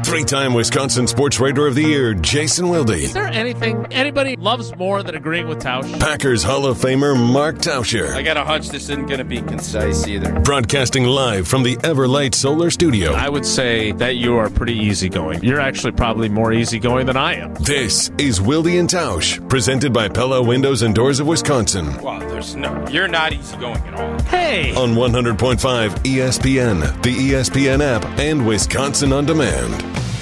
Three-time Wisconsin Sports Writer of the Year, Jason Wilde. Is there anything anybody loves more than agreeing with Tausch? Packers Hall of Famer, Mark Tauscher. I got a hunch this isn't going to be concise either. Broadcasting live from the Everlight Solar Studio. I would say that you are pretty easygoing. You're actually probably more easygoing than I am. This is Wilde and Tausch, presented by Pella Windows and Doors of Wisconsin. Well, you're not easygoing at all. Hey! On 100.5 ESPN, the ESPN app, and Wisconsin On Demand.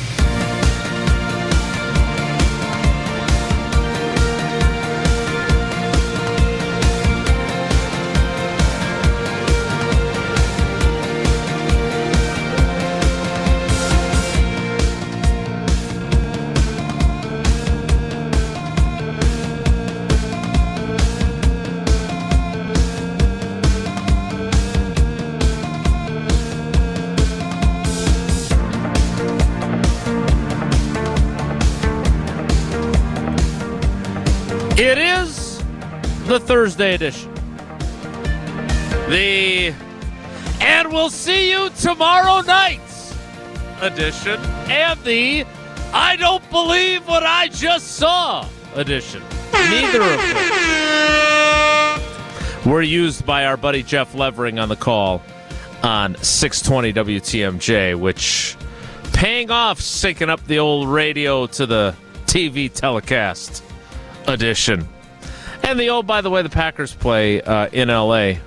It is the Thursday edition. And we'll see you tomorrow night edition. And the I don't believe what I just saw edition. Neither of which were used by our buddy Jeff Levering on the call on 620 WTMJ, which paying off syncing up the old radio to the TV telecast edition. And by the way, the Packers play in L.A.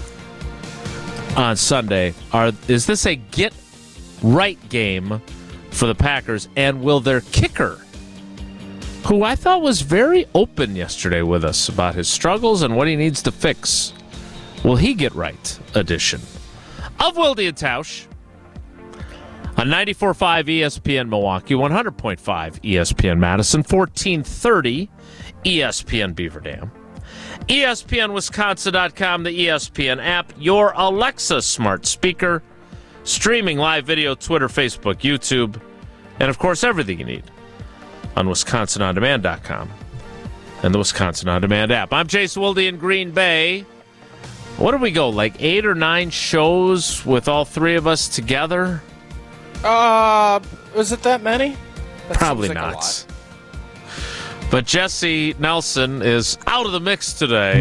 on Sunday. Is this a get-right game for the Packers? And will their kicker, who I thought was very open yesterday with us about his struggles and what he needs to fix, will he get right edition of Wilde and Tausch on 94.5 ESPN Milwaukee, 100.5 ESPN Madison, 1430 ESPN Beaver Dam, ESPNWisconsin.com, the ESPN app, your Alexa smart speaker, streaming live video, Twitter, Facebook, YouTube, and of course everything you need on WisconsinOnDemand.com and the Wisconsin On Demand app. I'm Jason Wilde in Green Bay. What did we go, like 8 or 9 shows with all three of us together? Was it that many? That Probably seems like not. a lot. But Jesse Nelson is out of the mix today.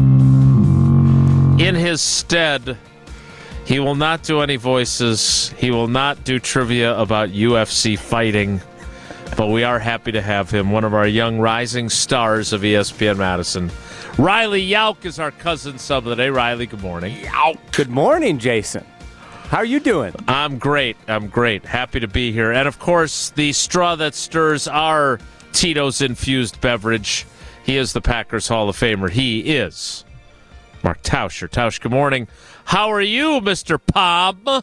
In his stead, he will not do any voices. He will not do trivia about UFC fighting. But we are happy to have him, one of our young rising stars of ESPN Madison. Riley Yauk is our cousin sub of the day. Riley, good morning. Yauk. Good morning, Jason. How are you doing? I'm great. Happy to be here. And, of course, the straw that stirs our Tito's-infused beverage. He is the Packers Hall of Famer. He is Mark Tauscher. Tausch, good morning. How are you, Mr. Palm?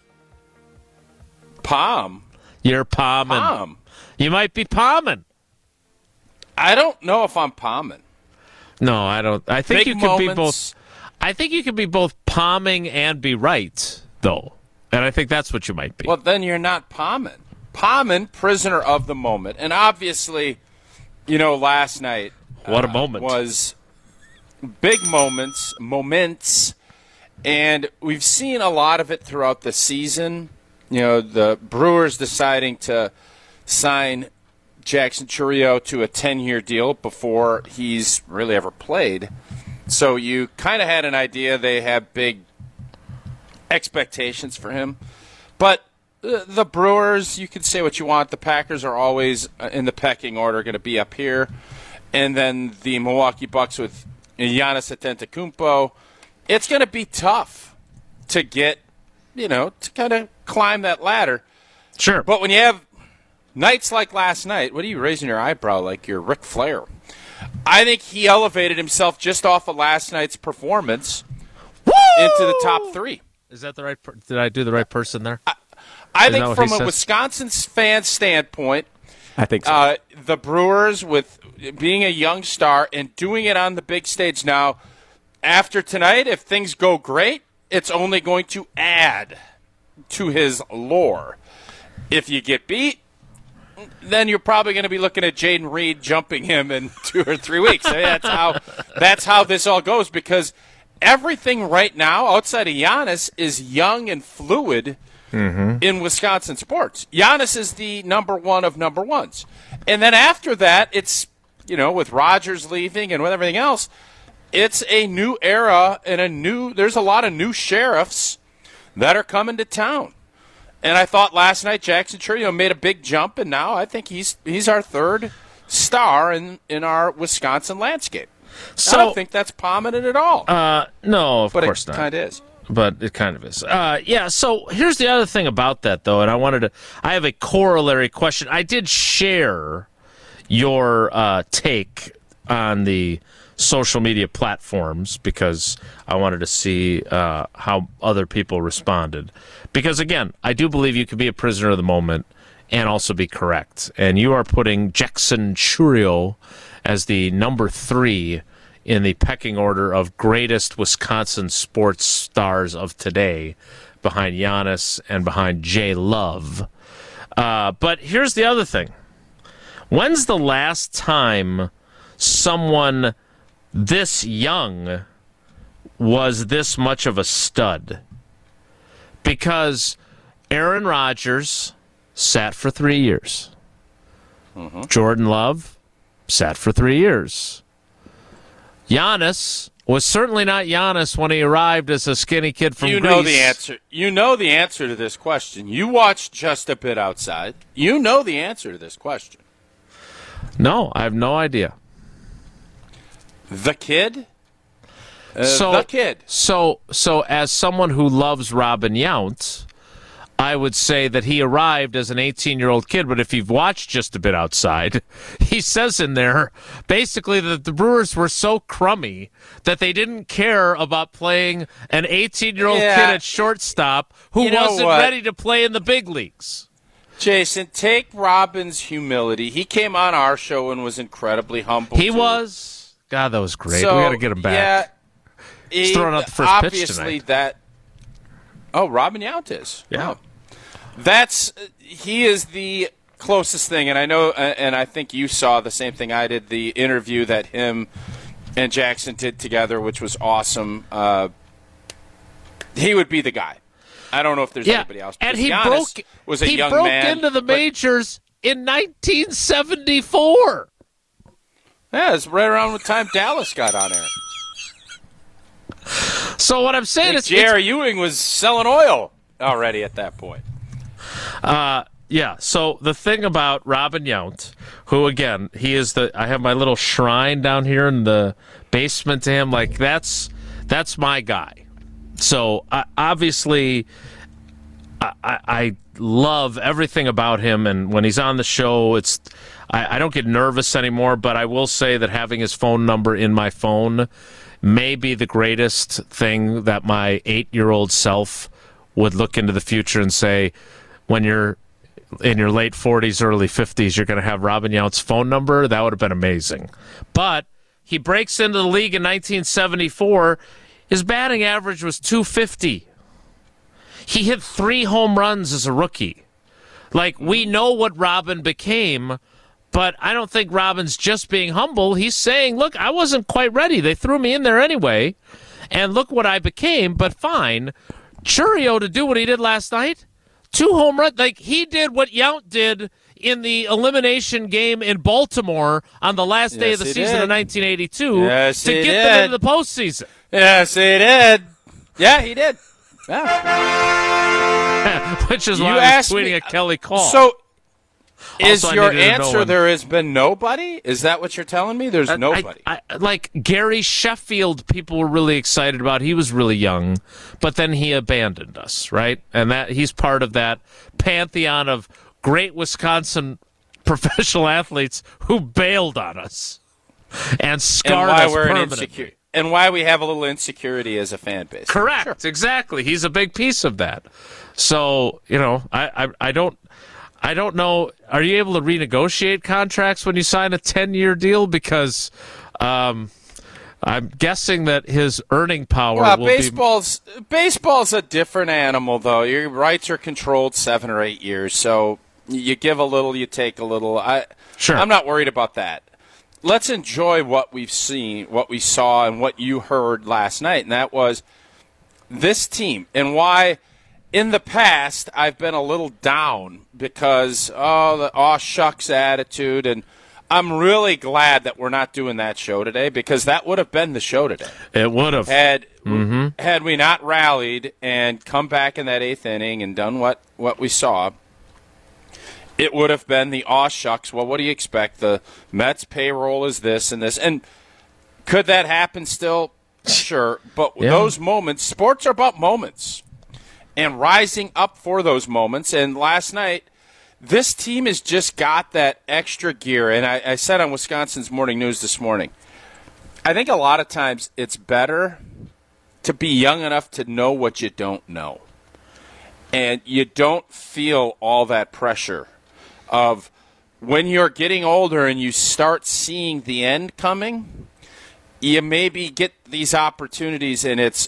Palm? You're palming. Palm? You might be palming. I don't know if I'm palming. No, I don't. I think Big you could be both. moments. I think you could be both palming and be right, though. And I think that's what you might be. Well, then you're not palming. Palming, prisoner of the moment. And obviously, last night What a moment. Was big moments, and we've seen a lot of it throughout the season. The Brewers deciding to sign Jackson Chourio to a 10-year deal before he's really ever played. So you kind of had an idea they have big expectations for him. But the Brewers, you can say what you want. The Packers are always in the pecking order, going to be up here. And then the Milwaukee Bucks with Giannis Antetokounmpo. It's going to be tough to get, to kind of climb that ladder. Sure. But when you have nights like last night, what are you raising your eyebrow like you're Ric Flair? I think he elevated himself just off of last night's performance into the top 3. Is that the right? Did I do the right person there? I Isn't think that what from he a says? Wisconsin fan standpoint, I think so. the Brewers, with being a young star and doing it on the big stage now, after tonight, if things go great, it's only going to add to his lore. If you get beat, then you're probably going to be looking at Jaden Reed jumping him in 2 or 3 weeks. I mean, that's how this all goes, because everything right now outside of Giannis is young and fluid in Wisconsin sports. Giannis is the number one of number ones. And then after that, it's, with Rodgers leaving and with everything else, it's a new era and there's a lot of new sheriffs that are coming to town. And I thought last night Jackson Chourio made a big jump, and now I think he's our third star in our Wisconsin landscape. So, I don't think that's prominent at all. No, of course not. But it kind of is. But it kind of is. Yeah, so here's the other thing about that, though, and I have a corollary question. I did share your take on the social media platforms because I wanted to see how other people responded. Because, again, I do believe you could be a prisoner of the moment and also be correct. And you are putting Jackson Chourio as the number 3 in the pecking order of greatest Wisconsin sports stars of today, behind Giannis and behind J. Love. But here's the other thing. When's the last time someone this young was this much of a stud? Because Aaron Rodgers sat for 3 years. Jordan Love sat for 3 years. Giannis was certainly not Giannis when he arrived as a skinny kid from Greece. You know the answer to this question. You watched Just a Bit Outside. You know the answer to this question. No, I have no idea. The kid? The kid. So as someone who loves Robin Yount, I would say that he arrived as an 18-year-old kid, but if you've watched Just a Bit Outside, he says in there basically that the Brewers were so crummy that they didn't care about playing an 18-year-old kid at shortstop who wasn't ready to play in the big leagues. Jason, take Robin's humility. He came on our show and was incredibly humble. He was. God, that was great. So, we got to get him back. Yeah, he's throwing out the first pitch tonight. Robin Yount is. Yeah. He is the closest thing, and I know, and I think you saw the same thing I did, the interview that him and Jackson did together, which was awesome. He would be the guy. I don't know if there's anybody else. And he was a young man. He broke into the majors in 1974. Yeah, it's right around the time Dallas got on air. So what I'm saying is, J.R. Ewing was selling oil already at that point. Yeah. So the thing about Robin Yount, who again, I have my little shrine down here in the basement to him. Like that's my guy. So obviously, I love everything about him, and when he's on the show, I don't get nervous anymore. But I will say that having his phone number in my phone may be the greatest thing that my 8-year-old self would look into the future and say, when you're in your late 40s, early 50s, you're going to have Robin Yount's phone number. That would have been amazing. But he breaks into the league in 1974. His batting average was .250. He hit 3 home runs as a rookie. Like, we know what Robin became, but I don't think Robin's just being humble. He's saying, look, I wasn't quite ready. They threw me in there anyway, and look what I became, but fine. Chourio to do what he did last night, 2 home runs. Like, he did what Yount did in the elimination game in Baltimore on the last day of the season of 1982 to get them into the postseason. Yes, he did. Yeah, he did. Yeah. Which is why I was tweeting at Kelly Call. So, is your answer there has been nobody? Is that what you're telling me? There's nobody. Like Gary Sheffield, people were really excited about. He was really young, but then he abandoned us, right? And that he's part of that pantheon of great Wisconsin professional athletes who bailed on us and scarred us permanently. And why we have a little insecurity as a fan base. Correct. Sure. Exactly. He's a big piece of that. So, I don't know. Are you able to renegotiate contracts when you sign a 10-year deal? Because I'm guessing that his earning power will baseball's a different animal, though. Your rights are controlled 7 or 8 years. So you give a little, you take a little. Sure. I'm not worried about that. Let's enjoy what we've seen, what we saw, and what you heard last night, and that was this team and why in the past, I've been a little down because, the aw shucks attitude, and I'm really glad that we're not doing that show today because that would have been the show today. It would have. Had we not rallied and come back in that 8th inning and done what we saw, it would have been the aw shucks. Well, what do you expect? The Mets payroll is this and this. And could that happen still? Sure. But those moments, sports are about moments and rising up for those moments. And last night, this team has just got that extra gear. And I said on Wisconsin's Morning News this morning, I think a lot of times it's better to be young enough to know what you don't know. And you don't feel all that pressure of when you're getting older and you start seeing the end coming, you maybe get these opportunities and it's,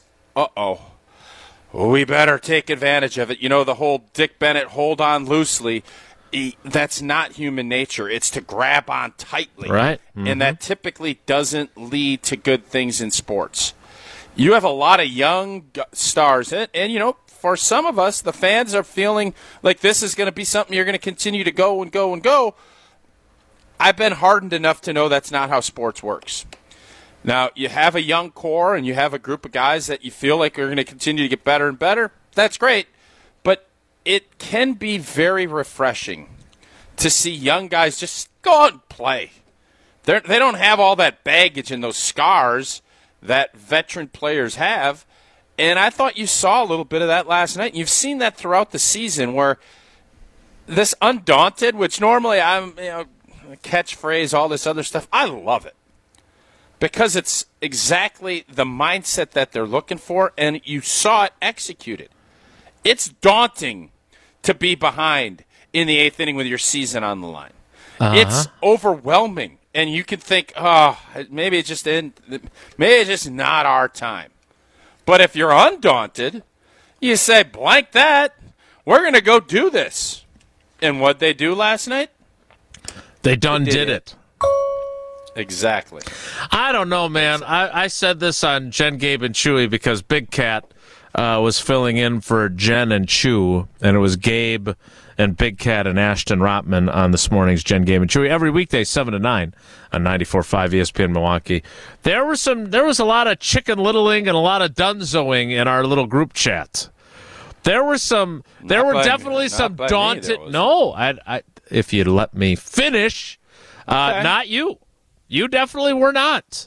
we better take advantage of it. You know, the whole Dick Bennett hold on loosely, that's not human nature. It's to grab on tightly. Right. Mm-hmm. And that typically doesn't lead to good things in sports. You have a lot of young stars, and you know, for some of us, the fans are feeling like this is going to be something you're going to continue to go and go and go. I've been hardened enough to know that's not how sports works. Now, you have a young core and you have a group of guys that you feel like are going to continue to get better and better. That's great. But it can be very refreshing to see young guys just go out and play. They don't have all that baggage and those scars that veteran players have. And I thought you saw a little bit of that last night. You've seen that throughout the season where this undaunted, which normally I'm, catchphrase, all this other stuff, I love it. Because it's exactly the mindset that they're looking for, and you saw it executed. It's daunting to be behind in the 8th inning with your season on the line. It's overwhelming, and you could think, maybe it's just not our time. But if you're undaunted, you say, blank that, we're going to go do this. And what'd they do last night? They did it. Exactly. I don't know, man. I said this on Jen, Gabe, and Chewy because Big Cat was filling in for Jen and Chew, and it was Gabe and Big Cat and Ashton Rotman on this morning's Jen, Gabe, and Chewy every weekday 7 to 9 on 94.5 ESPN Milwaukee. There was a lot of chicken littling and a lot of dunzoing in our little group chat. There were definitely some daunted. No, I if you'd let me finish, okay. Not you. You definitely were not.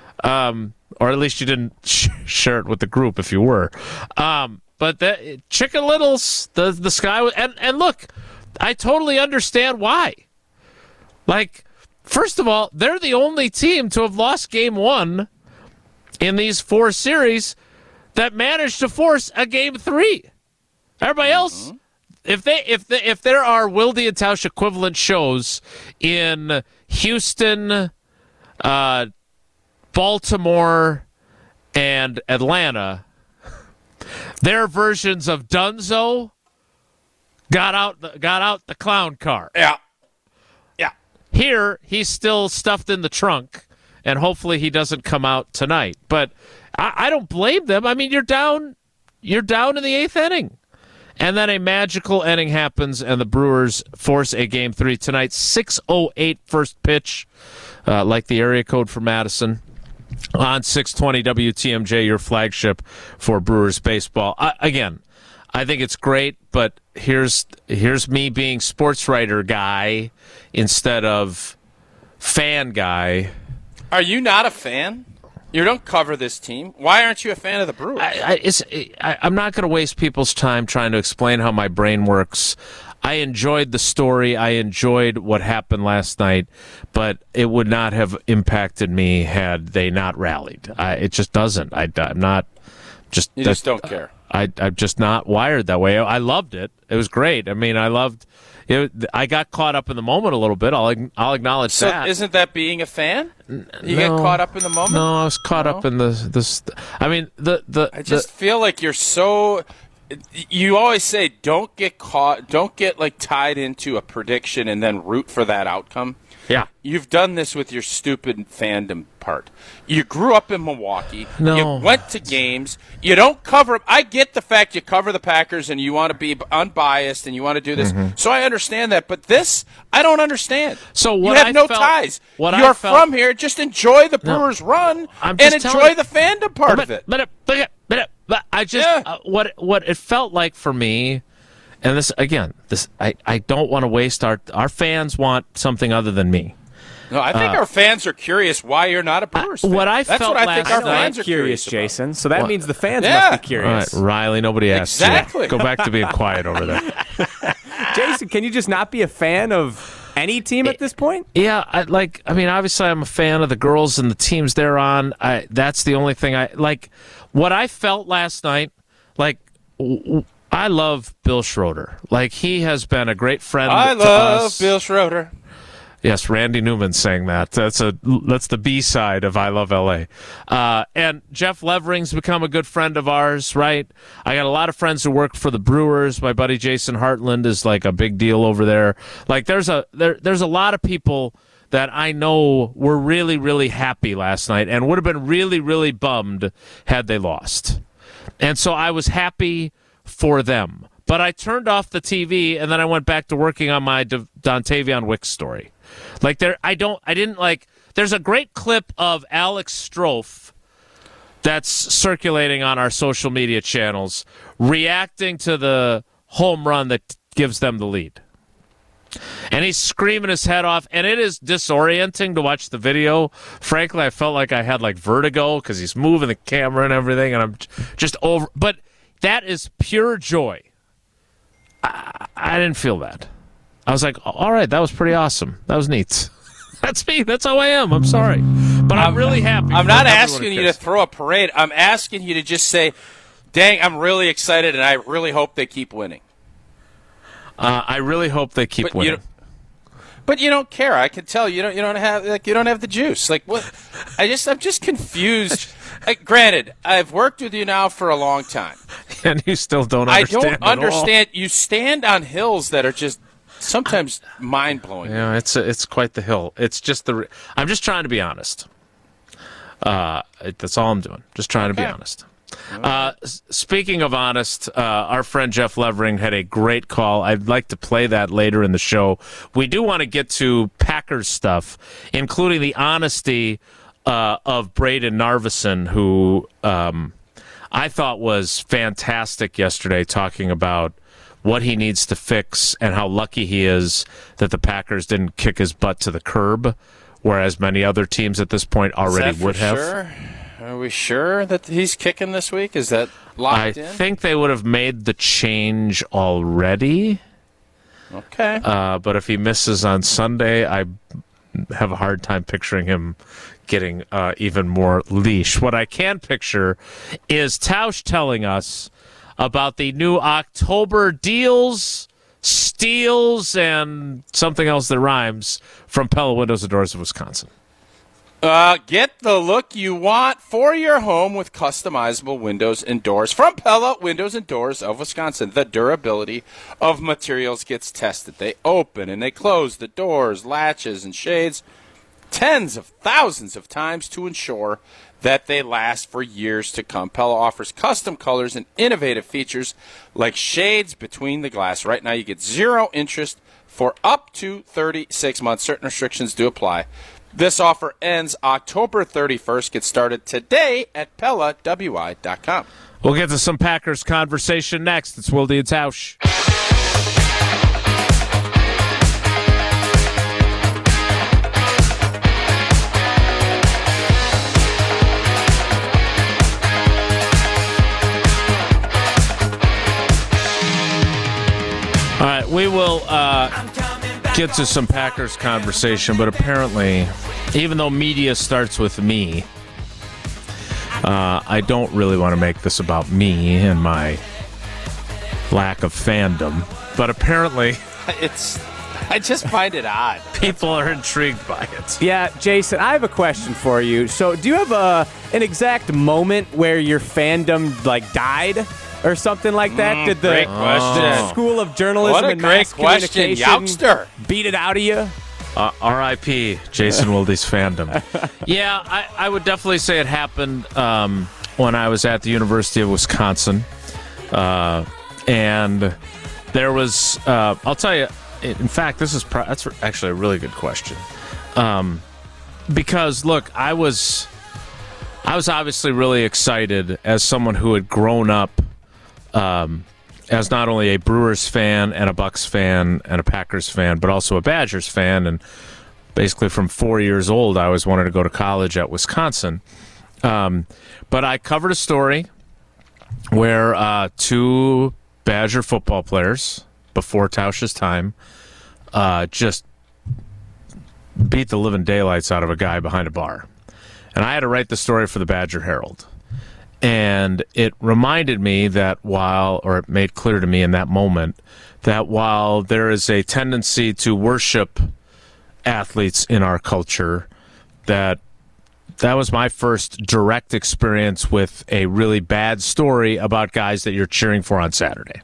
Or at least you didn't share it with the group if you were. But the Chicken Littles, the sky, and look, I totally understand why. Like, first of all, they're the only team to have lost game 1 in these 4 series that managed to force a game 3. Everybody else, if there are Wilde and Tausch equivalent shows in Houston, Baltimore, and Atlanta, their versions of Dunzo got out the clown car. Yeah. Here, he's still stuffed in the trunk, and hopefully he doesn't come out tonight. But I don't blame them. I mean, you're down in the 8th inning. And then a magical inning happens, and the Brewers force a Game 3 tonight. 6:08 first pitch, like the area code for Madison, on 620 WTMJ, your flagship for Brewers baseball. Again, I think it's great, but here's me being sports writer guy instead of fan guy. Are you not a fan? You don't cover this team. Why aren't you a fan of the Brewers? I'm not going to waste people's time trying to explain how my brain works. I enjoyed the story. I enjoyed what happened last night, but it would not have impacted me had they not rallied. It just doesn't. I'm not just. You just don't care. I'm just not wired that way. I loved it. It was great. I mean, I loved. I got caught up in the moment a little bit. I'll acknowledge that. So isn't that being a fan? You get caught up in the moment? No, I was caught up in the. I mean, I just feel like you're so. you always say don't get caught, don't get like tied into a prediction and then root for that outcome. Yeah. You've done this with your stupid fandom part. You grew up in Milwaukee. No. You went to games. You don't cover. I get the fact you cover the Packers and you want to be unbiased and you want to do this. So I understand that. But this, I don't understand. So what you have I no felt, ties. What You're I felt, from here. Just enjoy the Brewers' run I'm and just enjoy the fandom part of it. But I just what it felt like for me. And this again, I don't want to waste our fans want something other than me. No, I think our fans are curious why you're not a Brewers fan. That's what I think our fans are curious, Jason. So that means the fans Yeah. must be curious. All right, Riley, nobody asked Exactly. you. Go back to being quiet over there. Jason, can you just not be a fan of any team at this point? Yeah, obviously I'm a fan of the girls and the teams they're on. That's the only thing I like. What I felt last night, I love Bill Schroeder. Like, he has been a great friend to us. I love Bill Schroeder. Yes, Randy Newman sang that. That's the B-side of I Love L.A. And Jeff Levering's become a good friend of ours, right? I got a lot of friends who work for the Brewers. My buddy Jason Hartland is like a big deal over there. Like, there's a lot of people that I know were really, really happy last night and would have been really, really bummed had they lost. And so I was happy for them. But I turned off the TV and then I went back to working on my Dontavion Wicks story. There's a great clip of Alex Strofe that's circulating on our social media channels reacting to the home run that gives them the lead. And he's screaming his head off, and it is disorienting to watch the video. Frankly, I felt like I had vertigo because he's moving the camera and everything, and I'm just over. But that is pure joy. I didn't feel that. I was like, all right, that was pretty awesome. That was neat. That's me. That's how I am. I'm sorry. But I'm really happy. I'm not asking you to throw a parade. I'm asking you to just say, dang, I'm really excited, and I really hope they keep winning. I really hope they keep winning. But you don't care. I can tell you don't have the juice. Like, what? I'm just confused. Granted, I've worked with you now for a long time, and you still don't understand. I don't understand. You stand on hills that are just sometimes mind blowing. Yeah, it's quite the hill. It's just I'm just trying to be honest. That's all I'm doing. Just trying to be honest. Speaking of honest, our friend Jeff Levering had a great call. I'd like to play that later in the show. We do want to get to Packers stuff, including the honesty of Braden Narvison, who I thought was fantastic yesterday, talking about what he needs to fix and how lucky he is that the Packers didn't kick his butt to the curb, whereas many other teams at this point already would have. Sure? Are we sure that he's kicking this week? Is that locked in? I think they would have made the change already. Okay. But if he misses on Sunday, I have a hard time picturing him getting even more leash. What I can picture is Tausch telling us about the new October deals, steals, and something else that rhymes from Pella Windows and Doors of Wisconsin. Get the look you want for your home with customizable windows and doors from Pella Windows and Doors of Wisconsin. The durability of materials gets tested. They open and they close the doors, latches, and shades tens of thousands of times to ensure that they last for years to come. Pella offers custom colors and innovative features like shades between the glass. Right now you get 0 interest for up to 36 months. Certain restrictions do apply. This offer ends October 31st. Get started today at PellaWI.com. We'll get to some Packers conversation next. It's Wilde and Tausch. All right, we will get to some Packers conversation, but apparently, even though media starts with me, I don't really want to make this about me and my lack of fandom. But apparently, I just find it odd. People are intrigued by it. Yeah, Jason, I have a question for you. So, do you have an exact moment where your fandom died? or something like that? Did the great question. School of Journalism What a and great Mass question, Communication youngster. beat it out of you? R.I.P. Jason Wilde's fandom. Yeah, I would definitely say it happened when I was at the University of Wisconsin. And there was, I'll tell you, in fact, that's actually a really good question. Because, look, I was obviously really excited as someone who had grown up as not only a Brewers fan and a Bucks fan and a Packers fan, but also a Badgers fan. And basically from 4 years old, I always wanted to go to college at Wisconsin. But I covered a story where two Badger football players, before Tausch's time, just beat the living daylights out of a guy behind a bar. And I had to write the story for the Badger Herald. And it reminded me that it made clear to me in that moment, that while there is a tendency to worship athletes in our culture, that was my first direct experience with a really bad story about guys that you're cheering for on Saturday.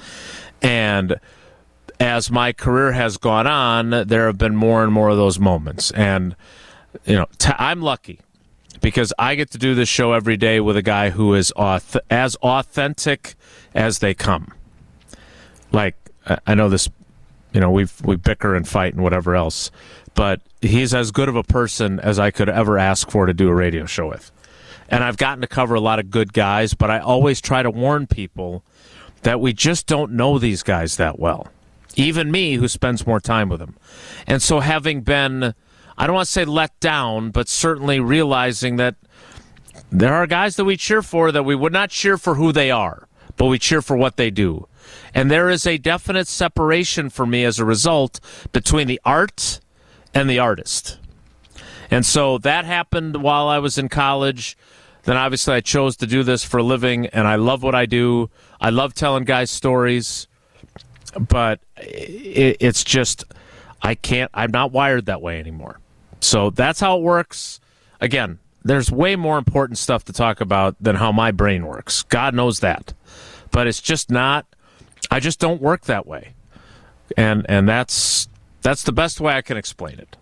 And as my career has gone on, there have been more and more of those moments. And, I'm lucky, because I get to do this show every day with a guy who is as authentic as they come. Like, I know this, we bicker and fight and whatever else, but he's as good of a person as I could ever ask for to do a radio show with. And I've gotten to cover a lot of good guys, but I always try to warn people that we just don't know these guys that well. Even me, who spends more time with them. And so having been, I don't want to say let down, but certainly realizing that there are guys that we cheer for that we would not cheer for who they are, but we cheer for what they do. And there is a definite separation for me as a result between the art and the artist. And so that happened while I was in college. Then obviously I chose to do this for a living, and I love what I do. I love telling guys stories, but it's just, I'm not wired that way anymore. So that's how it works. Again, there's way more important stuff to talk about than how my brain works. God knows that. But it's just not, I just don't work that way. And that's the best way I can explain it.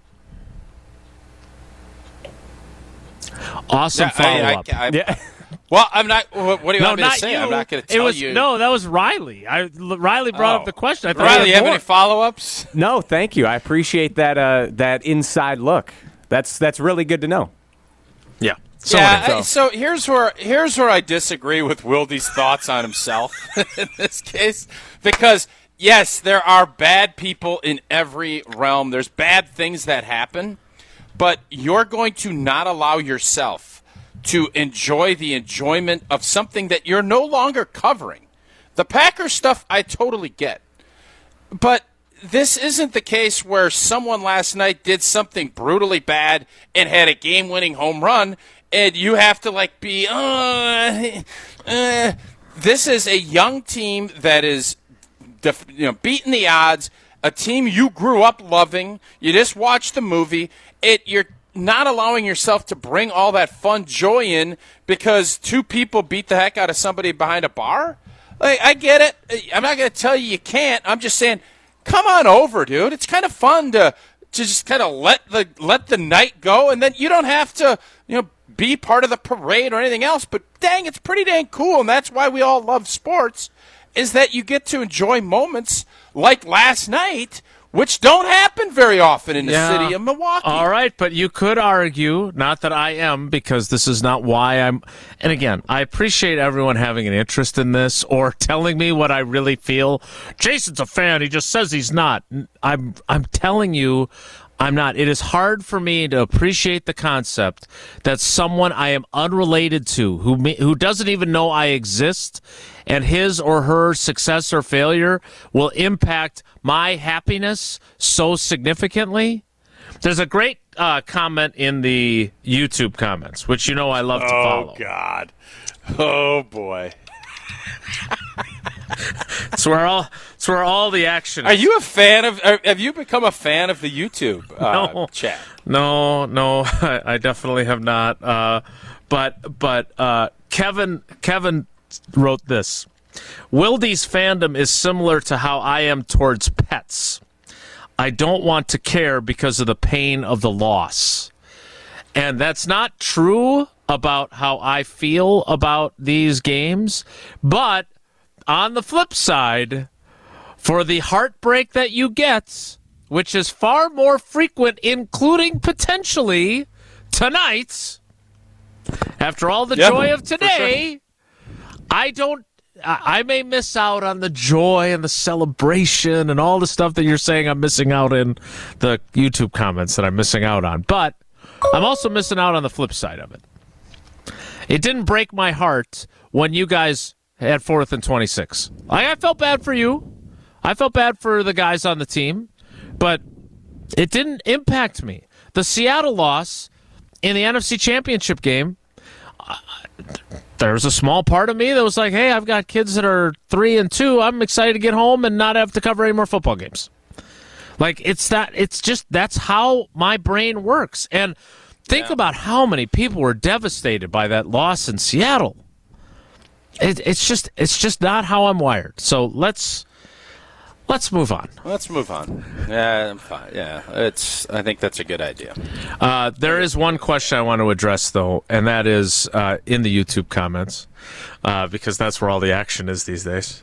Awesome follow-up. Yeah. Well, I'm not. What do you want me to say? You. I'm not going to tell you. No, that was Riley. Riley brought up the question. I thought Riley, you have more. any follow-ups? No, thank you. I appreciate that inside look. That's really good to know. Yeah. So here's where I disagree with Wilde's thoughts on himself in this case, because yes, there are bad people in every realm. There's bad things that happen, but you're going to not allow yourself to enjoy the enjoyment of something that you're no longer covering. The Packers stuff I totally get, but this isn't the case where someone last night did something brutally bad and had a game-winning home run, and you have to be, This is a young team that is, beating the odds. A team you grew up loving. You just watched the movie. You're not allowing yourself to bring all that fun joy in because two people beat the heck out of somebody behind a bar. I get it. I'm not going to tell you can't. I'm just saying, come on over, dude. It's kind of fun to just kind of let the night go, and then you don't have to, be part of the parade or anything else. But dang, it's pretty dang cool, and that's why we all love sports, is that you get to enjoy moments like last night, which don't happen very often in the city of Milwaukee. All right, but you could argue, not that I am, because this is not why I'm... And again, I appreciate everyone having an interest in this or telling me what I really feel. Jason's a fan. He just says he's not. I'm telling you, I'm not. It is hard for me to appreciate the concept that someone I am unrelated to, who doesn't even know I exist, and his or her success or failure will impact my happiness so significantly. There's a great comment in the YouTube comments, which I love to follow. Oh, God. Oh, boy. It's where all the action is. Are you a fan of? Have you become a fan of the YouTube chat? No, I definitely have not. But Kevin wrote this. Wildy's fandom is similar to how I am towards pets. I don't want to care because of the pain of the loss. And that's not true about how I feel about these games. But on the flip side, for the heartbreak that you get, which is far more frequent, including potentially tonight, after all the joy of today, sure. I may miss out on the joy and the celebration and all the stuff that you're saying I'm missing out in, the YouTube comments that I'm missing out on. But I'm also missing out on the flip side of it. It didn't break my heart when you guys had 4th and 26. I felt bad for you. I felt bad for the guys on the team. But it didn't impact me. The Seattle loss in the NFC Championship game, there was a small part of me that was like, hey, I've got kids that are 3 and 2. I'm excited to get home and not have to cover any more football games. Like, that's how my brain works. And think about how many people were devastated by that loss in Seattle. It's just not how I'm wired. So let's move on. Let's move on. Yeah, I'm fine. Yeah, I think that's a good idea. There is one question I want to address, though, and that is in the YouTube comments, because that's where all the action is these days.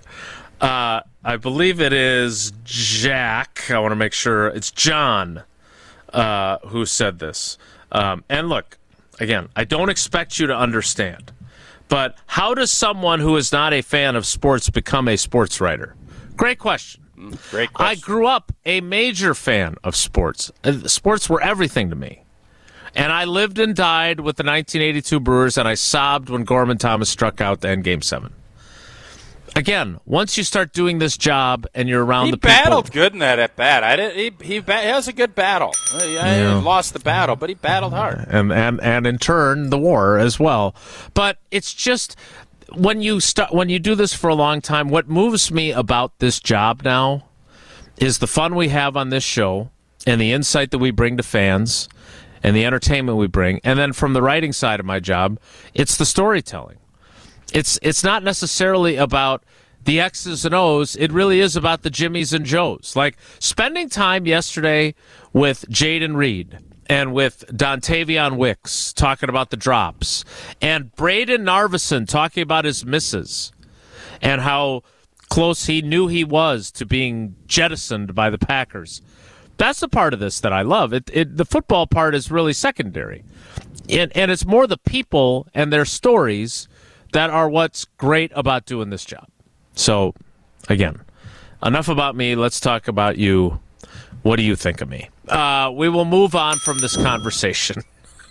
I believe it is Jack. I want to make sure it's John who said this. And look, again, I don't expect you to understand, but how does someone who is not a fan of sports become a sports writer? Great question. Great question. I grew up a major fan of sports. Sports were everything to me. And I lived and died with the 1982 Brewers, and I sobbed when Gorman Thomas struck out to end Game 7. Again, once you start doing this job and you're around the people... He battled good in that at bat. He was a good battle. He lost the battle, but he battled hard. And in turn, the war as well. But it's just... When you do this for a long time, what moves me about this job now is the fun we have on this show and the insight that we bring to fans and the entertainment we bring. And then from the writing side of my job, it's the storytelling. It's not necessarily about the X's and O's. It really is about the Jimmies and Joes. Like spending time yesterday with Jaden Reed and with Dontavion Wicks talking about the drops, and Braden Narvison talking about his misses and how close he knew he was to being jettisoned by the Packers. That's the part of this that I love. The football part is really secondary. And it's more the people and their stories that are what's great about doing this job. So, again, enough about me. Let's talk about you. What do you think of me? We will move on from this conversation.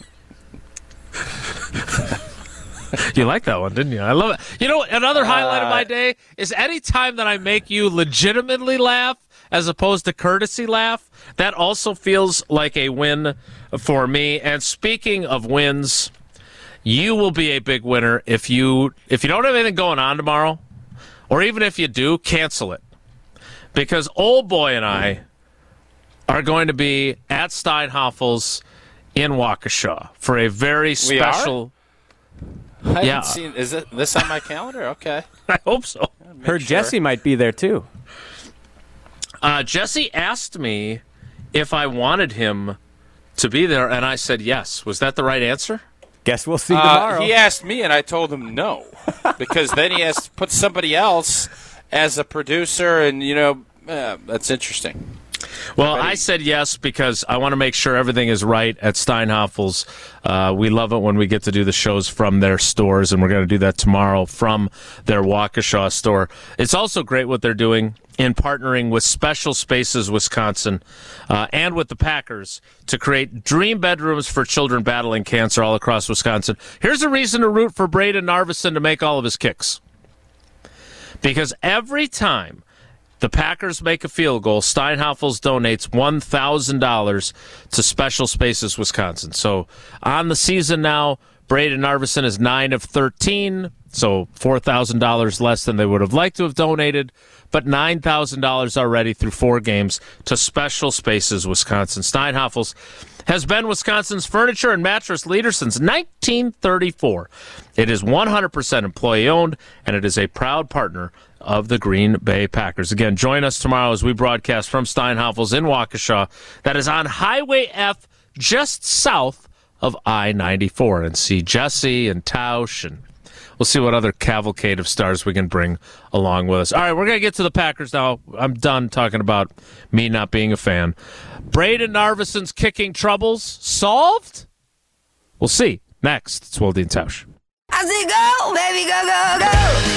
You like that one, didn't you? I love it. You know, another highlight of my day is any time that I make you legitimately laugh as opposed to courtesy laugh. That also feels like a win for me. And speaking of wins, you will be a big winner if you don't have anything going on tomorrow, or even if you do, cancel it. Because Old Boy and I are going to be at Steinhaffel's in Waukesha for a very special... I haven't seen... Is this on my calendar? Okay. I hope so. Heard Jesse might be there, too. Jesse asked me if I wanted him to be there, and I said yes. Was that the right answer? Guess we'll see tomorrow. He asked me, and I told him no. Because then he has to put somebody else as a producer, and, that's interesting. Well, I said yes because I want to make sure everything is right at Steinhaffel's. We love it when we get to do the shows from their stores, and we're going to do that tomorrow from their Waukesha store. It's also great what they're doing in partnering with Special Spaces Wisconsin and with the Packers to create dream bedrooms for children battling cancer all across Wisconsin. Here's a reason to root for Braden Narvison to make all of his kicks. Because every time the Packers make a field goal, Steinhaffel's donates $1,000 to Special Spaces Wisconsin. So on the season now, Braden Narvison is 9 of 13. So $4,000 less than they would have liked to have donated, but $9,000 already through 4 games to Special Spaces Wisconsin. Steinhafels has been Wisconsin's furniture and mattress leader since 1934. It is 100% employee-owned, and it is a proud partner of the Green Bay Packers. Again, join us tomorrow as we broadcast from Steinhafels in Waukesha. That is on Highway F, just south of I-94, and see Jesse and Tausch, and we'll see what other cavalcade of stars we can bring along with us. All right, we're going to get to the Packers now. I'm done talking about me not being a fan. Braden Narvison's kicking troubles solved? We'll see. Next, it's Wilde and Tausch. I say go, baby, go, go, go.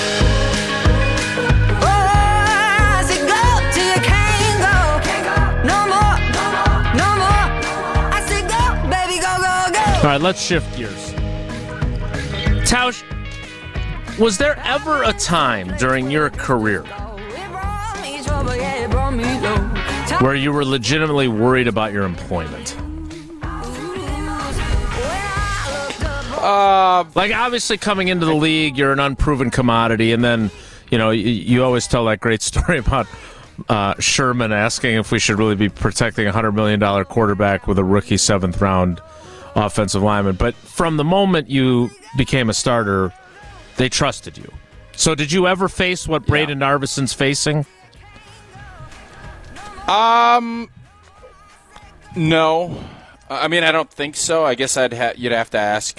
Oh, I say go till you can't go. No more, no more. I say go, baby, go, go, go. All right, let's shift gears. Tausch, was there ever a time during your career where you were legitimately worried about your employment? Like, obviously, coming into the league, you're an unproven commodity, and then, you always tell that great story about Sherman asking if we should really be protecting a $100 million quarterback with a rookie 7th-round offensive lineman. But from the moment you became a starter, they trusted you. So did you ever face what Braden Narvison's facing? No. I mean, I don't think so. I guess you'd have to ask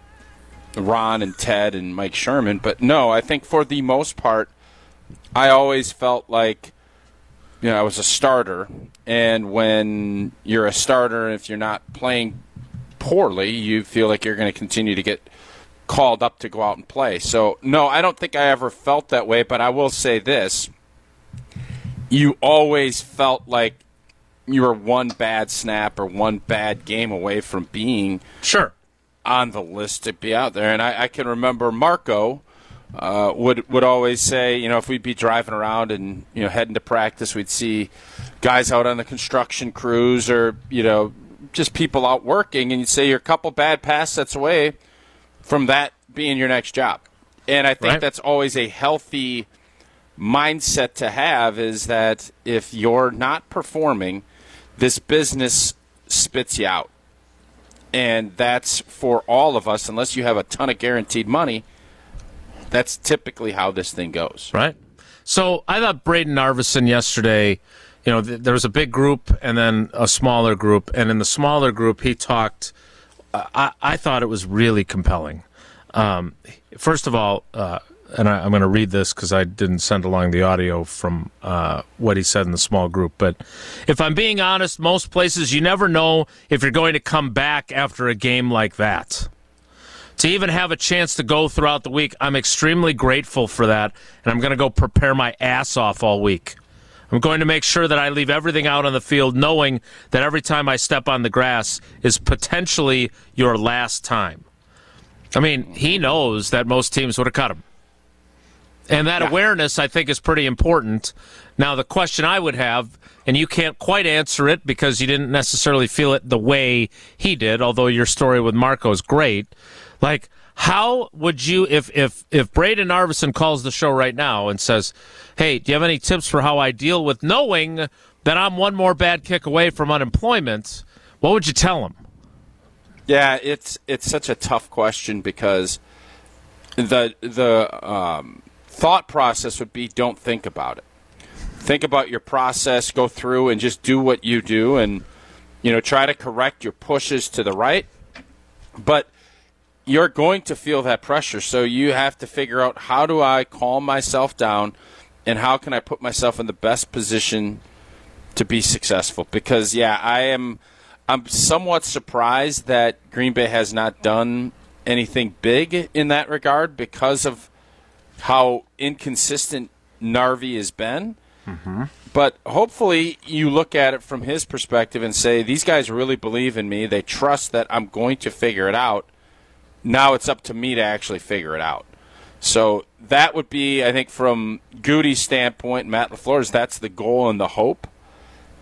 Ron and Ted and Mike Sherman. But no, I think for the most part, I always felt like, I was a starter. And when you're a starter, if you're not playing poorly, you feel like you're going to continue to get called up to go out and play. So, no, I don't think I ever felt that way. But I will say this. You always felt like you were one bad snap or one bad game away from being on the list to be out there. And I can remember Marco would always say, if we'd be driving around and, heading to practice, we'd see guys out on the construction crews or, just people out working, and you'd say you're a couple bad pass sets away from that being your next job. And I think that's always a healthy mindset to have, is that if you're not performing, this business spits you out. And that's for all of us, unless you have a ton of guaranteed money, that's typically how this thing goes. Right. So I thought Braden Narvison yesterday, there was a big group and then a smaller group. And in the smaller group, he talked, I thought it was really compelling. First of all, and I'm going to read this because I didn't send along the audio from what he said in the small group. But if I'm being honest, most places you never know if you're going to come back after a game like that. To even have a chance to go throughout the week, I'm extremely grateful for that, and I'm going to go prepare my ass off all week. I'm going to make sure that I leave everything out on the field knowing that every time I step on the grass is potentially your last time. I mean, he knows that most teams would have cut him. And that awareness, I think, is pretty important. Now, the question I would have, and you can't quite answer it because you didn't necessarily feel it the way he did, although your story with Marco is great. Like, how would you, if Braden Narvison calls the show right now and says, hey, do you have any tips for how I deal with knowing that I'm one more bad kick away from unemployment, what would you tell him? Yeah, it's such a tough question because the thought process would be, don't think about it. Think about your process, go through and just do what you do, and try to correct your pushes to the right. But you're going to feel that pressure, so you have to figure out, how do I calm myself down and how can I put myself in the best position to be successful? Because I'm somewhat surprised that Green Bay has not done anything big in that regard because of how inconsistent Narvi has been. Mm-hmm. But hopefully you look at it from his perspective and say, these guys really believe in me. They trust that I'm going to figure it out. Now it's up to me to actually figure it out. So that would be, I think, from Goody's standpoint, Matt LaFleur's, that's the goal and the hope.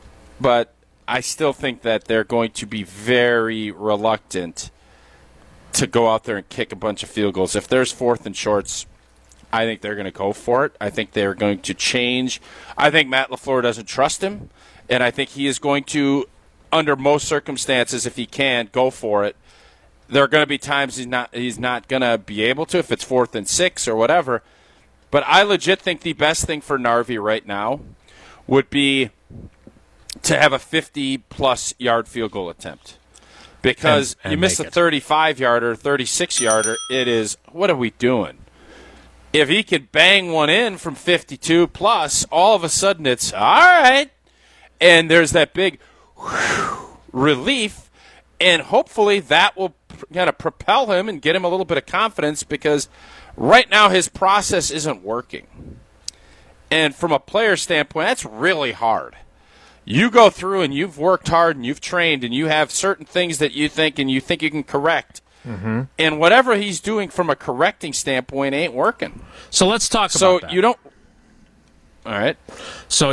But I still think that they're going to be very reluctant to go out there and kick a bunch of field goals. If there's 4th and shorts, I think they're going to go for it. I think they're going to change. I think Matt LaFleur doesn't trust him, and I think he is going to, under most circumstances, if he can, go for it. There are going to be times he's not going to be able to if it's 4th and 6 or whatever. But I legit think the best thing for Narvi right now would be to have a 50-plus yard field goal attempt. Because and you miss a 35-yarder, 36-yarder, it is, what are we doing? If he could bang one in from 52-plus, all of a sudden it's, all right. And there's that big relief, and hopefully that will kind of propel him and get him a little bit of confidence because right now his process isn't working. And from a player standpoint, that's really hard. You go through and you've worked hard and you've trained and you have certain things that you think you can correct. Mm-hmm. And whatever he's doing from a correcting standpoint ain't working. So let's talk about that. So you don't. All right. So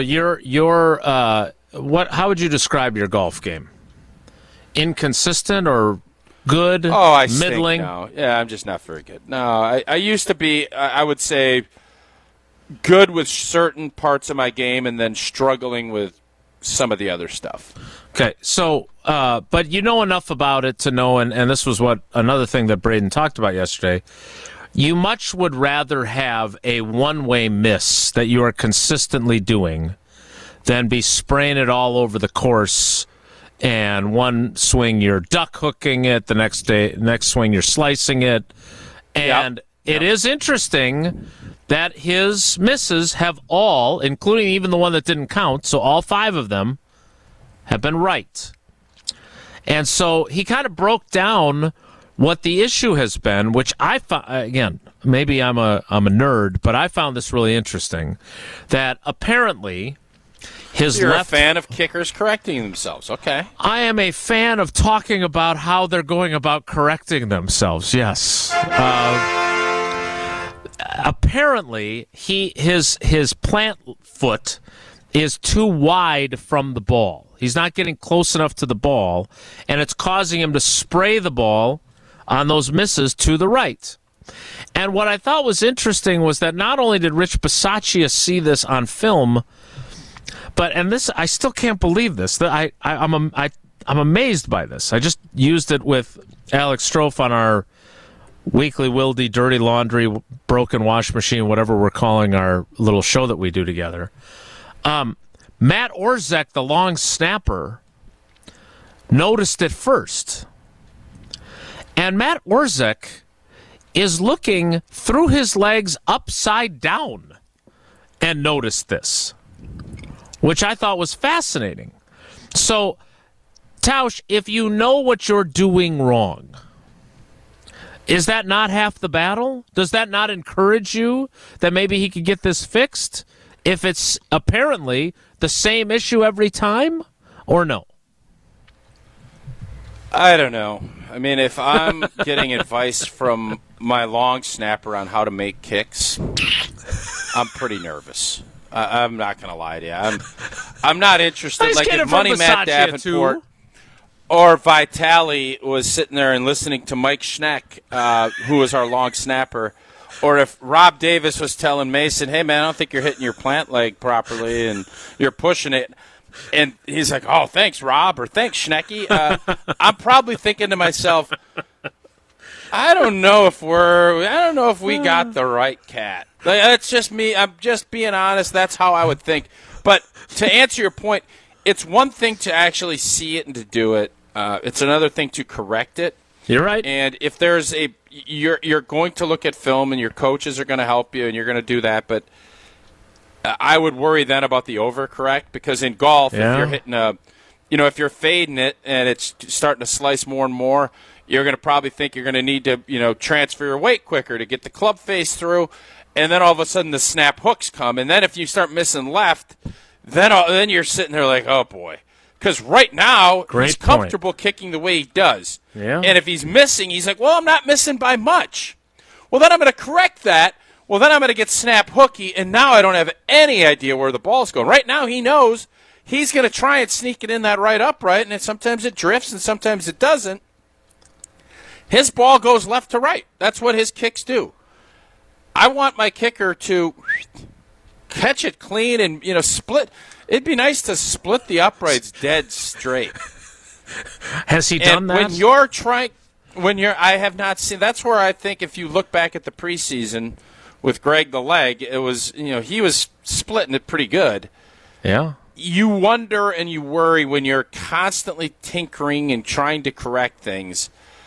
how would you describe your golf game? Inconsistent or good? I middling? Stink now. Yeah, I'm just not very good. No, I used to be, I would say, good with certain parts of my game and then struggling with some of the other stuff. Okay, so, but you know enough about it to know, and this was another thing that Braden talked about yesterday, you much would rather have a one-way miss that you are consistently doing than be spraying it all over the course, and one swing you're duck hooking it, the next swing you're slicing it, and it is interesting that his misses have all, including even the one that didn't count, so all 5 of them have been right. And so he kind of broke down what the issue has been, which I found, again, maybe I'm a nerd, but I found this really interesting, that apparently You're a fan of kickers correcting themselves. Okay. I am a fan of talking about how they're going about correcting themselves, yes. Apparently, his plant foot is too wide from the ball. He's not getting close enough to the ball, and it's causing him to spray the ball on those misses to the right. And what I thought was interesting was that not only did Rich Bisaccia see this on film, and this, I still can't believe this. I'm amazed by this. I just used it with Alex Strofe on our Weekly Wildy Dirty Laundry Broken Wash Machine, whatever we're calling our little show that we do together. Matt Orzech, the long snapper, noticed it first. And Matt Orzech is looking through his legs upside down and noticed this, which I thought was fascinating. So, Tausch, if you know what you're doing wrong, is that not half the battle? Does that not encourage you that maybe he could get this fixed if it's apparently the same issue every time, or no? I don't know. I mean, if I'm getting advice from my long snapper on how to make kicks, I'm pretty nervous. I'm not going to lie to you. I'm not interested. Like if Money Matt Davenport or Vitale was sitting there and listening to Mike Schneck, who was our long snapper, or if Rob Davis was telling Mason, hey, man, I don't think you're hitting your plant leg properly and you're pushing it. And he's like, oh, thanks, Rob, or thanks, Schnecky. I'm probably thinking to myself, I don't know if we got the right cat. Like, that's just me. I'm just being honest. That's how I would think. But to answer your point, it's one thing to actually see it and to do it. It's another thing to correct it. You're right. And if there's you're going to look at film and your coaches are going to help you and you're going to do that. But I would worry then about the overcorrect, because in golf, if you're hitting if you're fading it and it's starting to slice more and more, you're going to probably think you're going to need to, transfer your weight quicker to get the club face through. And then all of a sudden the snap hooks come. And then if you start missing left, then you're sitting there like, oh, boy. Because right now, he's comfortable kicking the way he does. Yeah. And if he's missing, he's like, well, I'm not missing by much. Well, then I'm going to correct that. Well, then I'm going to get snap hooky, and now I don't have any idea where the ball's going. Right now he knows he's going to try and sneak it in that right upright, and sometimes it drifts and sometimes it doesn't. his ball goes left to right. That's what his kicks do. I want my kicker to catch it clean and, split. It'd be nice to split the uprights dead straight. Has he done that? I have not seen. That's where I think if you look back at the preseason with Greg the Leg, it was, he was splitting it pretty good. Yeah. You wonder and you worry when you're constantly tinkering and trying to correct things.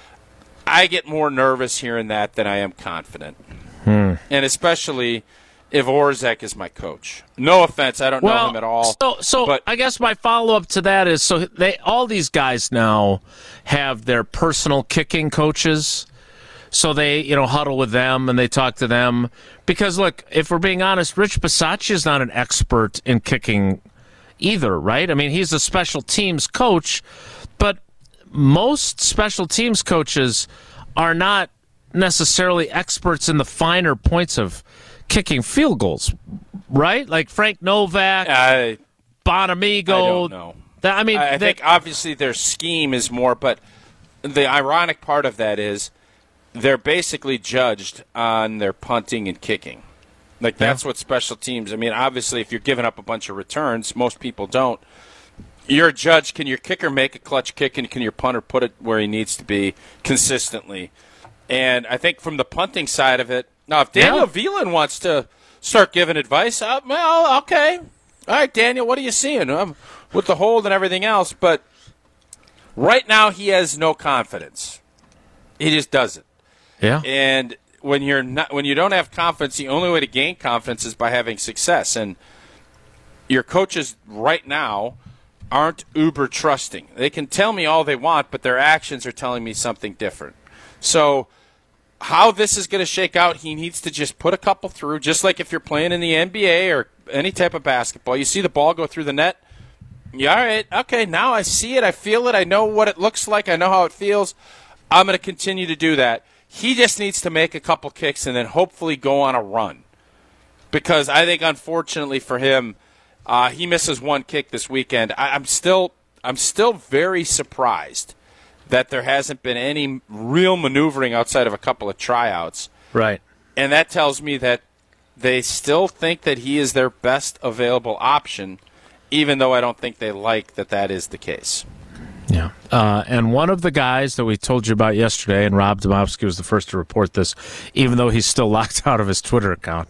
I get more nervous hearing that than I am confident. And especially if Orzech is my coach. No offense, I don't know him at all. So I guess my follow-up to that is, all these guys now have their personal kicking coaches. So they, huddle with them and they talk to them. Because, look, if we're being honest, Rich Bisaccia is not an expert in kicking either, right? I mean, he's a special teams coach, but most special teams coaches are not necessarily experts in the finer points of kicking field goals, right? Like Frank Novak, Bonamigo. I don't know. I think obviously their scheme is more, but the ironic part of that is they're basically judged on their punting and kicking. Like, that's what special teams, obviously if you're giving up a bunch of returns, most people don't. You're a judge. Can your kicker make a clutch kick, and can your punter put it where he needs to be consistently? And I think from the punting side of it, now if Daniel Veland wants to start giving advice, well, okay. All right, Daniel, what are you seeing with the hold and everything else? But right now he has no confidence. He just doesn't. Yeah. And when you don't have confidence, the only way to gain confidence is by having success. And your coaches right now aren't uber trusting. They can tell me all they want, but their actions are telling me something different. So how this is going to shake out, he needs to just put a couple through, just like if you're playing in the NBA or any type of basketball. You see the ball go through the net. Yeah, all right, okay, now I see it, I feel it, I know what it looks like, I know how it feels. I'm going to continue to do that. He just needs to make a couple kicks and then hopefully go on a run. Because I think, unfortunately for him, he misses one kick this weekend. I'm still very surprised that there hasn't been any real maneuvering outside of a couple of tryouts. Right. And that tells me that they still think that he is their best available option, even though I don't think they like that is the case. Yeah. And one of the guys that we told you about yesterday, and Rob Domofsky was the first to report this, even though he's still locked out of his Twitter account,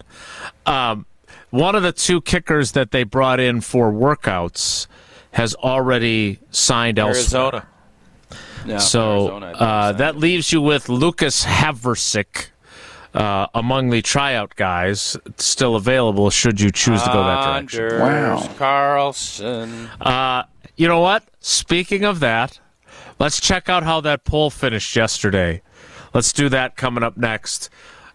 one of the two kickers that they brought in for workouts has already signed elsewhere. No, so that leaves you with Lucas Haversick among the tryout guys still available should you choose to go that direction. Wow. Carlson. You know what? Speaking of that, let's check out how that poll finished yesterday. Let's do that coming up next.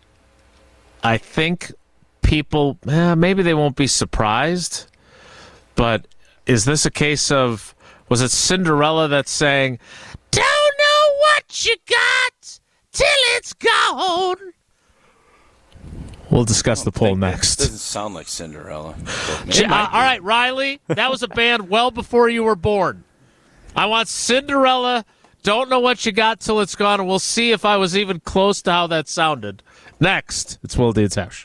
I think people, maybe they won't be surprised, but is this a case of, was it Cinderella that's saying, "Don't know what you got till it's gone"? We'll discuss the poll next. Doesn't sound like Cinderella. All right, Riley, that was a band well before you were born. I want Cinderella, "Don't Know What You Got Till It's Gone," and we'll see if I was even close to how that sounded. Next, it's Will Deeds Hash.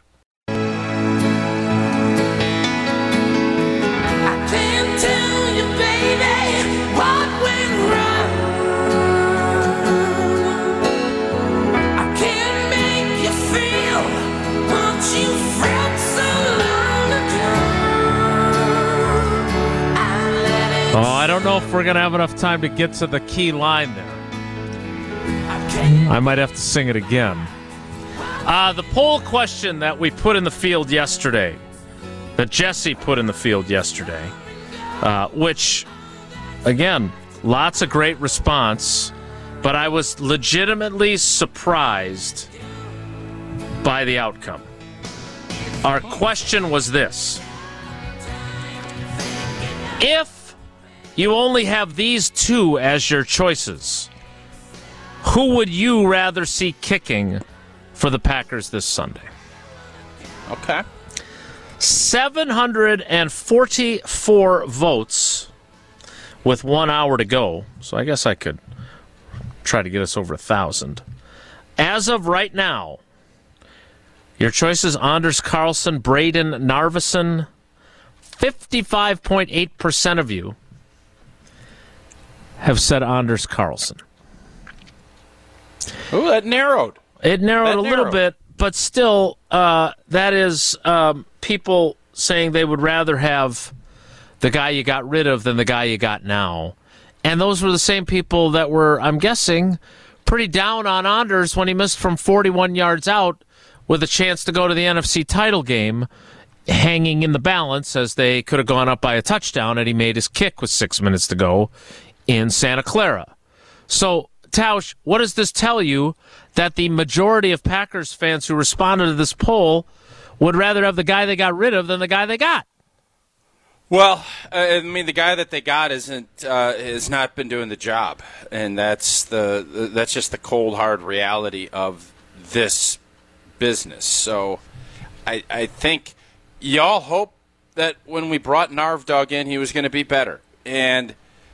Oh, I don't know if we're going to have enough time to get to the key line there. I might have to sing it again. The poll question that we put in the field yesterday, that Jesse put in the field yesterday, which, again, lots of great response, but I was legitimately surprised by the outcome. Our question was this: if you only have these two as your choices, who would you rather see kicking for the Packers this Sunday? Okay. 744 votes with 1 hour to go. So I guess I could try to get us over 1,000. As of right now, your choices: Anders Carlson, Braden Narveson. 55.8% of you have said Anders Carlson. Oh, that narrowed. It narrowed a little bit, but still, that is people saying they would rather have the guy you got rid of than the guy you got now. And those were the same people that were, I'm guessing, pretty down on Anders when he missed from 41 yards out with a chance to go to the NFC title game, hanging in the balance as they could have gone up by a touchdown, and he made his kick with 6 minutes to go in Santa Clara. So, Tausch, what does this tell you? That the majority of Packers fans who responded to this poll would rather have the guy they got rid of than the guy they got. Well, I mean, the guy that they got has not been doing the job, and that's just the cold, hard reality of this business. So, I think y'all hope that when we brought Narvdog in, he was going to be better, and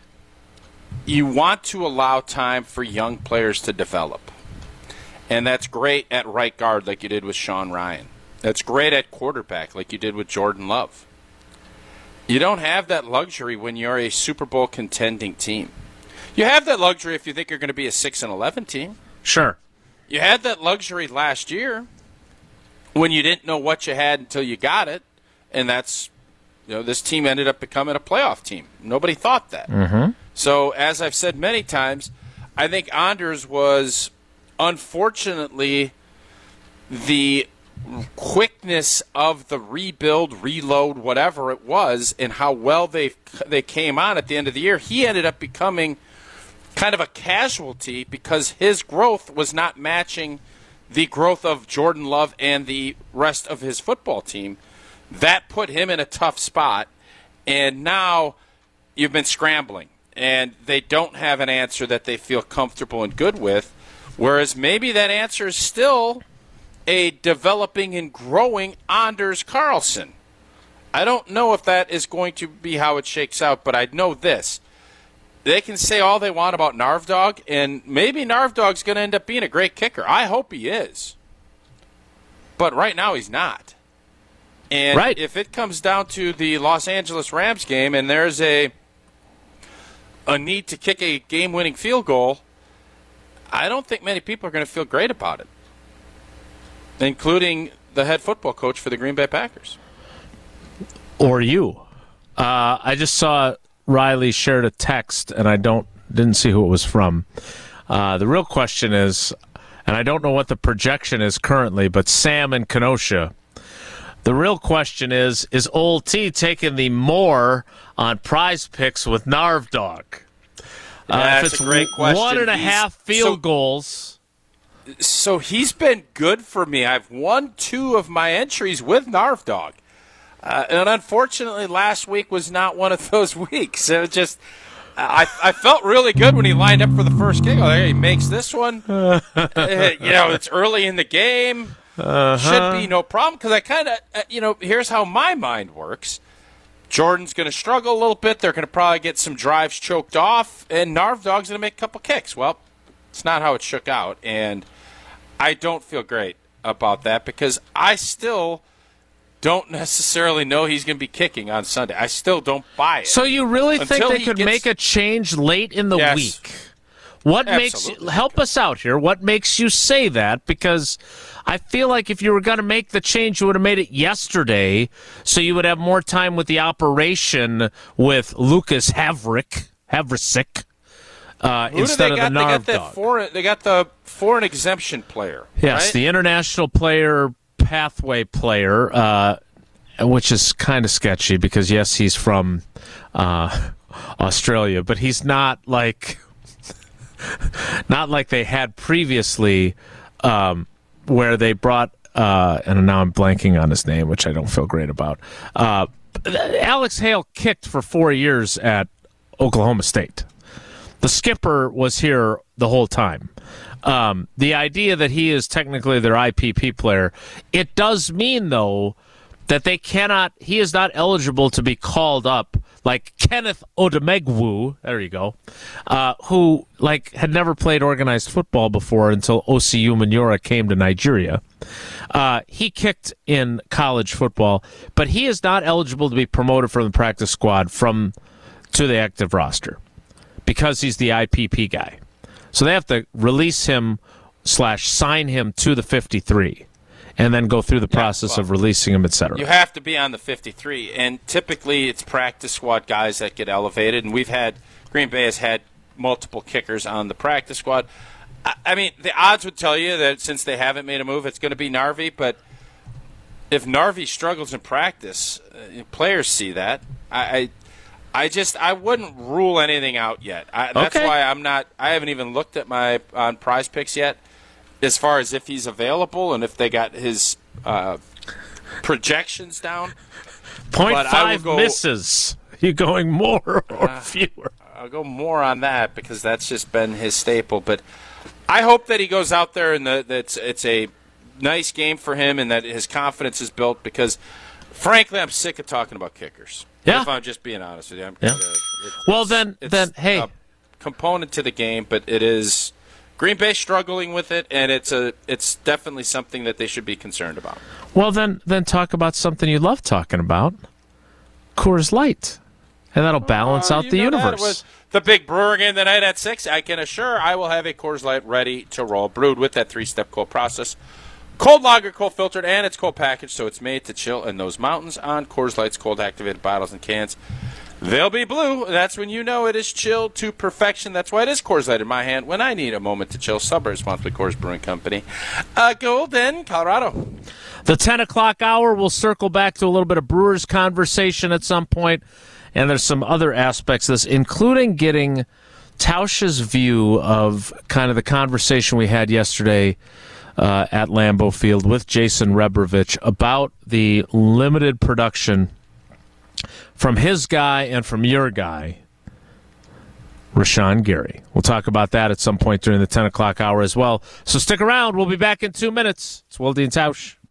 you want to allow time for young players to develop, and that's great at right guard, like you did with Sean Ryan. That's great at quarterback, like you did with Jordan Love. You don't have that luxury when you're a Super Bowl contending team. You have that luxury if you think you're going to be a 6-11 team. Sure. You had that luxury last year when you didn't know what you had until you got it, and that's, this team ended up becoming a playoff team. Nobody thought that. Mm-hmm. So, as I've said many times, I think Anders was, unfortunately, the quickness of the rebuild, reload, whatever it was, and how well they came on at the end of the year, he ended up becoming kind of a casualty because his growth was not matching the growth of Jordan Love and the rest of his football team. That put him in a tough spot, and now you've been scrambling, and they don't have an answer that they feel comfortable and good with, whereas maybe that answer is still a developing and growing Anders Carlson. I don't know if that is going to be how it shakes out, but I know this. They can say all they want about Narvdog, and maybe Narvdog's going to end up being a great kicker. I hope he is. But right now he's not. And if it comes down to the Los Angeles Rams game and there's a need to kick a game-winning field goal, I don't think many people are going to feel great about it, including the head football coach for the Green Bay Packers. Or you. I just saw Riley shared a text, and I didn't see who it was from. The real question is, and I don't know what the projection is currently, but Sam in Kenosha, the real question is Old T taking the more on Prize Picks with Narvdog? That's a great question. 1.5 field goals. So he's been good for me. I've won 2 of my entries with Narvdog. And unfortunately, last week was not one of those weeks. It was just, I felt really good when he lined up for the first kick. Oh, he makes this one. It's early in the game. Should be no problem. Because I kind of, here's how my mind works. Jordan's going to struggle a little bit. They're going to probably get some drives choked off. And Narvdog's going to make a couple kicks. Well, it's not how it shook out. And I don't feel great about that because I still don't necessarily know he's going to be kicking on Sunday. I still don't buy it. So you really think they could make a change late in the week? What makes you, help us out here? What makes you say that? Because I feel like if you were going to make the change, you would have made it yesterday, so you would have more time with the operation with Lucas Havrick instead of the Narvdog. They got the foreign exemption player. Yes, right? the international player, pathway player, which is kind of sketchy because, yes, he's from Australia, but he's not like they had previously where they brought, and now I'm blanking on his name, which I don't feel great about. Alex Hale kicked for 4 years at Oklahoma State. The skipper was here the whole time. The idea that he is technically their IPP player, it does mean, though, that he is not eligible to be called up like Kenneth Odemegwu, there you go, who had never played organized football before until Osi Umenyiora came to Nigeria. He kicked in college football, but he is not eligible to be promoted from the practice squad to the active roster because he's the IPP guy. So they have to release him / sign him to the 53. And then go through the process of releasing him, et cetera. You have to be on the 53, and typically it's practice squad guys that get elevated. And Green Bay has had multiple kickers on the practice squad. I mean, the odds would tell you that since they haven't made a move, it's going to be Narvi. But if Narvi struggles in practice, players see that. I wouldn't rule anything out yet. That's why I haven't even looked at on Prize Picks yet. As far as if he's available and if they got his projections down. 0.5 misses. You going more or fewer? I'll go more on that because that's just been his staple. But I hope that he goes out there and that it's a nice game for him and that his confidence is built because, frankly, I'm sick of talking about kickers. Yeah. If I'm just being honest with you. Then, hey. A component to the game, but it is – Green Bay struggling with it, and it's definitely something that they should be concerned about. Well, then talk about something you love talking about, Coors Light, and that'll balance out the universe. Was the big Brewer game tonight at 6. I can assure I will have a Coors Light ready to roll, brewed with that 3-step cold process. Cold lager, cold filtered, and it's cold packaged, so it's made to chill in those mountains on Coors Light's cold activated bottles and cans. They'll be blue. That's when you know it is chilled to perfection. That's why it is Coors Light in my hand when I need a moment to chill. Suburbs, monthly Coors Brewing Company. Golden, Colorado. The 10 o'clock hour, we'll circle back to a little bit of Brewers conversation at some point, and there's some other aspects of this, including getting Tausch's view of kind of the conversation we had yesterday at Lambeau Field with Jason Rebrovich about the limited production from his guy and from your guy, Rashawn Gary. We'll talk about that at some point during the 10 o'clock hour as well. So stick around. We'll be back in 2 minutes. It's Wilde and Tausch.